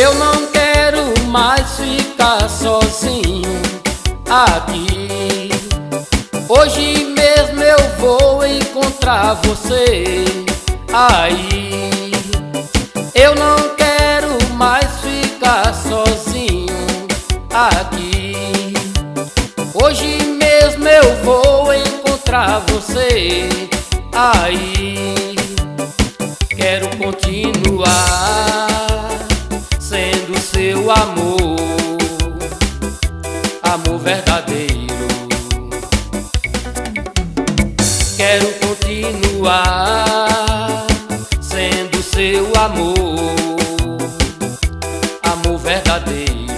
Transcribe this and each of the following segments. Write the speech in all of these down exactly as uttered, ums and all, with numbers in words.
Eu não quero mais ficar sozinho aqui. Hoje mesmo eu vou encontrar você aí. Eu não quero mais ficar sozinho aqui. Hoje mesmo eu vou encontrar você aí. Quero continuar sendo seu amor, amor verdadeiro. Quero continuar sendo seu amor, amor verdadeiro.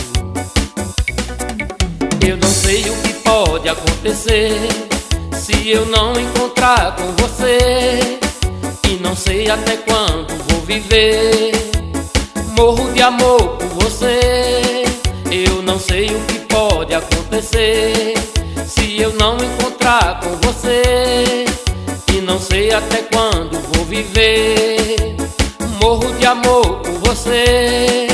Eu não sei o que pode acontecer se eu não encontrar com você, e não sei até quando vou viver. Morro de amor por você. Eu não sei o que pode acontecer se eu não encontrar com você, e não sei até quando vou viver. Morro de amor por você.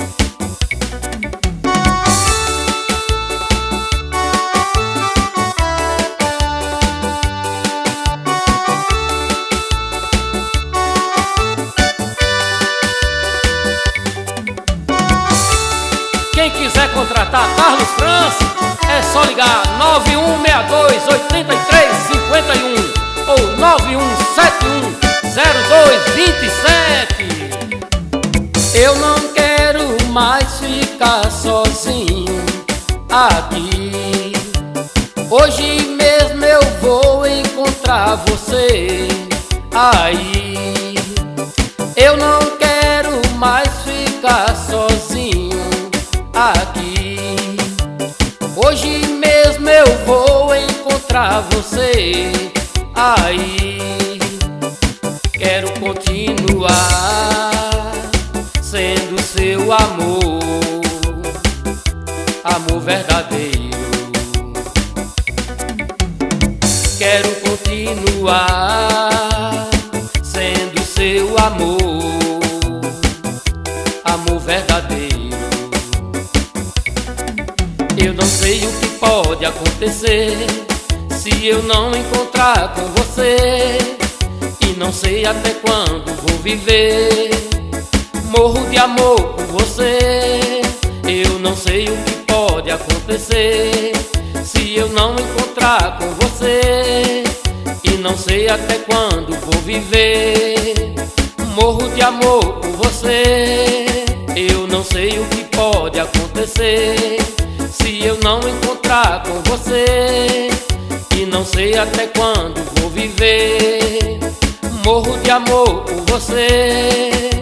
Quem quiser contratar Carlos França, é só ligar nove um seis dois, oito três cinco um ou nove um sete um, zero dois dois sete. Eu não quero mais ficar sozinho aqui. Hoje mesmo eu vou encontrar você aí. Eu não quero mais ficar sozinho aqui. Hoje mesmo eu vou encontrar você aí. Quero continuar sendo seu amor, amor verdadeiro. Quero continuar sendo seu amor, amor verdadeiro. Eu não sei o que pode acontecer se eu não encontrar com você, e não sei até quando vou viver. Morro de amor por você. Eu não sei o que pode acontecer se eu não encontrar com você, e não sei até quando vou viver. Morro de amor por você. Eu não sei o que pode acontecer se eu não encontrar com você, e não sei até quando vou viver. Morro de amor por você.